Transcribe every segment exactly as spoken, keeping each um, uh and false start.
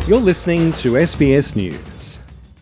You're listening to S B S News.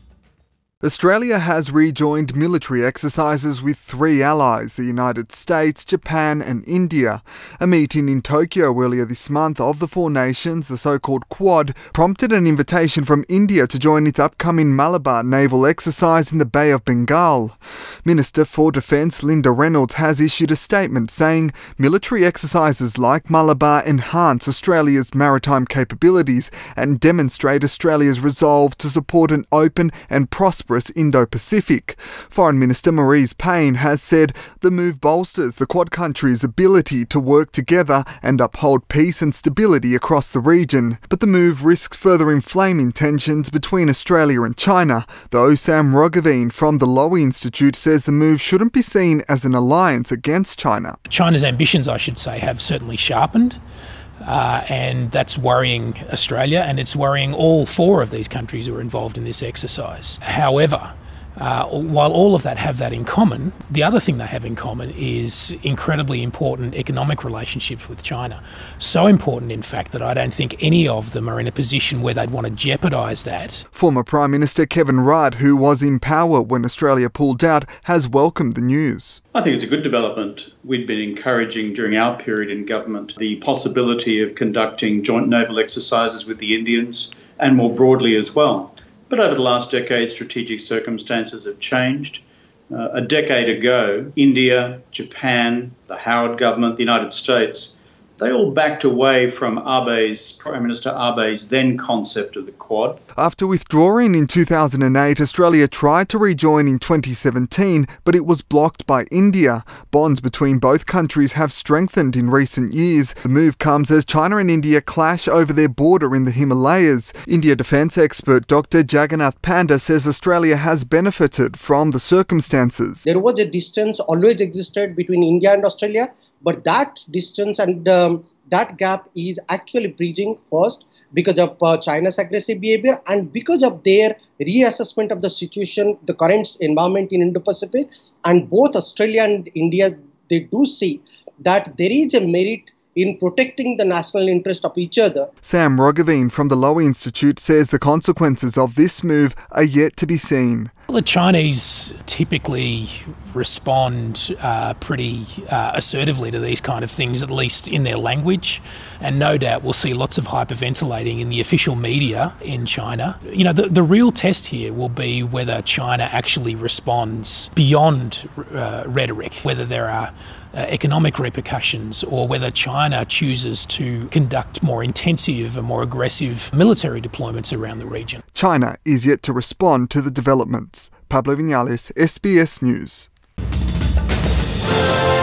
Australia has rejoined military exercises with three allies, the United States, Japan and India. A meeting in Tokyo earlier this month of the four nations, the so-called Quad, prompted an invitation from India to join its upcoming Malabar naval exercise in the Bay of Bengal. Minister for Defence Linda Reynolds has issued a statement saying military exercises like Malabar enhance Australia's maritime capabilities and demonstrate Australia's resolve to support an open and prosperous Indo-Pacific. Foreign Minister Marise Payne has said the move bolsters the Quad countries' ability to work together and uphold peace and stability across the region. But the move risks further inflaming tensions between Australia and China, though Sam Roggeveen from the Lowy Institute says the move shouldn't be seen as an alliance against China. China's ambitions, I should say, have certainly sharpened. Uh, and that's worrying Australia, and it's worrying all four of these countries who are involved in this exercise. However, uh, while all of that have that in common, the other thing they have in common is incredibly important economic relationships with China. So important, in fact, that I don't think any of them are in a position where they'd want to jeopardise that. Former Prime Minister Kevin Rudd, who was in power when Australia pulled out, has welcomed the news. I think it's a good development. We'd been encouraging during our period in government the possibility of conducting joint naval exercises with the Indians and more broadly as well. But over the last decade, strategic circumstances have changed. Uh, a decade ago, India, Japan, the Howard government, the United States, they all backed away from Abe's, Prime Minister Abe's then concept of the Quad. After withdrawing in two thousand eight, Australia tried to rejoin in twenty seventeen, but it was blocked by India. Bonds between both countries have strengthened in recent years. The move comes as China and India clash over their border in the Himalayas. India defence expert Doctor Jagannath Panda says Australia has benefited from the circumstances. There was a distance always existed between India and Australia, but that distance and um, that gap is actually bridging first because of uh, China's aggressive behavior and because of their reassessment of the situation, the current environment in Indo-Pacific. And both Australia and India, they do see that there is a merit in protecting the national interest of each other. Sam Roggeveen from the Lowy Institute says the consequences of this move are yet to be seen. Well, the Chinese typically respond uh, pretty uh, assertively to these kind of things, at least in their language. And no doubt we'll see lots of hyperventilating in the official media in China. You know, the, the real test here will be whether China actually responds beyond uh, rhetoric, whether there are uh, economic repercussions or whether China chooses to conduct more intensive and more aggressive military deployments around the region. China is yet to respond to the developments. Pablo Vinales, S B S News.